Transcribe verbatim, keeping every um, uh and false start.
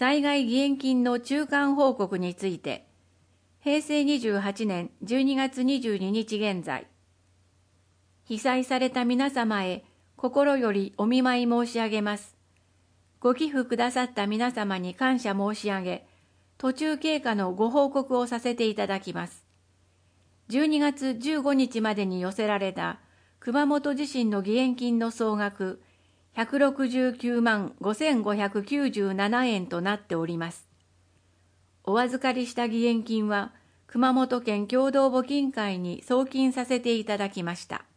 災害義援金の中間報告について、へいせいにじゅうはちねんじゅうにがつにじゅうににち現在、被災された皆様へ心よりお見舞い申し上げます。ご寄付くださった皆様に感謝申し上げ、途中経過のご報告をさせていただきます。じゅうにがつじゅうごにちまでに寄せられた熊本地震の義援金の総額ひゃくろくじゅうきゅうまんごせんごひゃくきゅうじゅうななえんとなっております。お預かりした義援金は熊本県共同募金会に送金させていただきました。